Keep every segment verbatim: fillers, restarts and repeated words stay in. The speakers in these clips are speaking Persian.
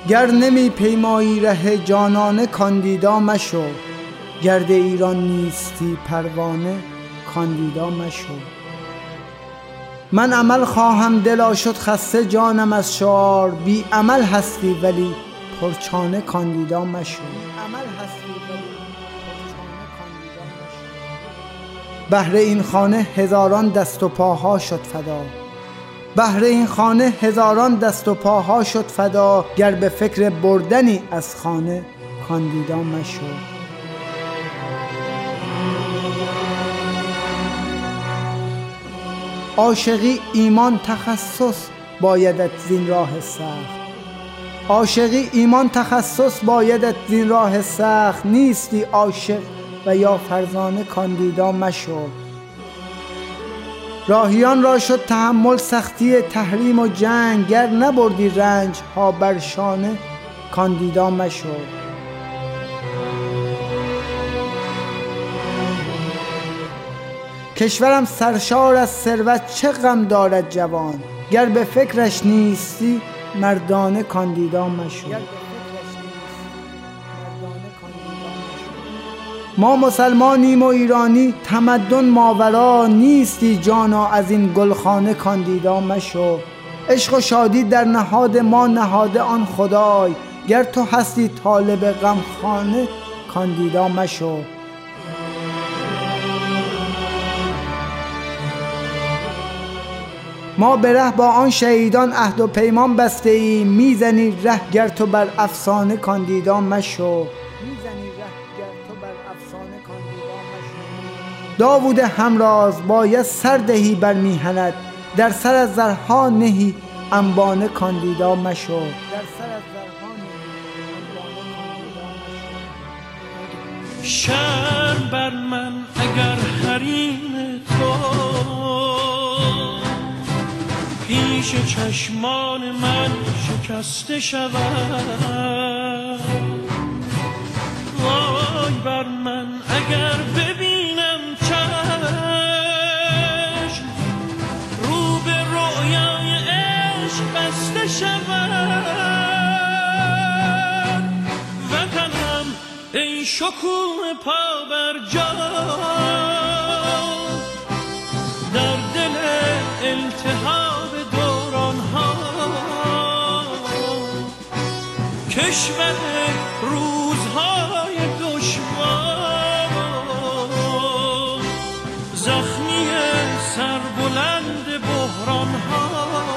گر نمی پیمایی ره جانانه کاندیدا مشو، گرد ایران نیستی پروانه کاندیدا مشو. من عمل خواهم دلا شد خسته جانم از شعار، بی عمل هستی ولی پرچانه کاندیدا مشو. بهر این خانه هزاران دست و پاها شد فدا، بهر این خانه هزاران دست و پاها شد فدا، گر به فکر بردنی از خانه کاندیدا مشو. عاشقی ایمان تخصص بایدت زین راه سخت، عاشقی ایمان تخصص بایدت زین راه سخت، نیستی عاشق و یا فرزانه کاندیدا مشو. راهیان را شد تحمل سختی تحریم و جنگ، گر نبردی رنج ها بر شانه کاندیدا مشو. کشورم سرشار از ثروت چه غم دارد جوان، گر به فکرش نیستی مردانه کاندیدا مشو. ما مسلمانیم و ایرانی تمدن ماورا، نیستی جانا از این گلخانه کاندیدا مشو. عشق و شادی در نهاد ما نهاده آن خدای، گر تو هستی طالب غمخانه کاندیدا مشو. ما به ره با آن شهیدان عهد و پیمان بسته ایم، میزنی ره گر تو بر افسانه کاندیدا مشو. داوود همراز باید سر دهی بر میهنت، در سر از زرها نهی انبانه کاندیدا مشو. شرم بر من اگر حریم تو پیش چشمان من شکسته شود، وای بر من اگر ببینم چشم رو به رویای عشق بسته شود. وطنم ای شکوه پا بر جا در دل التهاب دوران ها، کشور روزهای دشوار، زخمی سربلند بحران ها،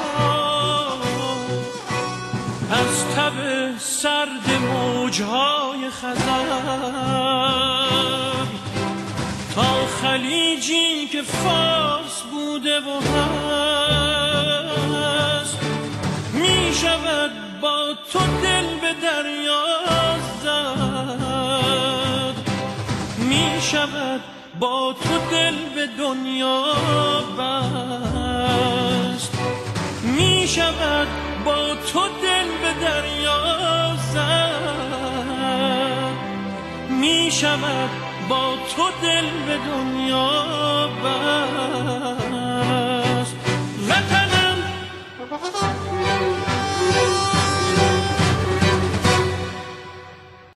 از تب سرد موجهای خزر تا خلیجی که فارس بوده و هست، می شود با تو دل به دریا زد، می شود با تو دل به دنیا بست، می شود با تو دل به دریا زد، می شود با تو دل به دنیا بست. وطنم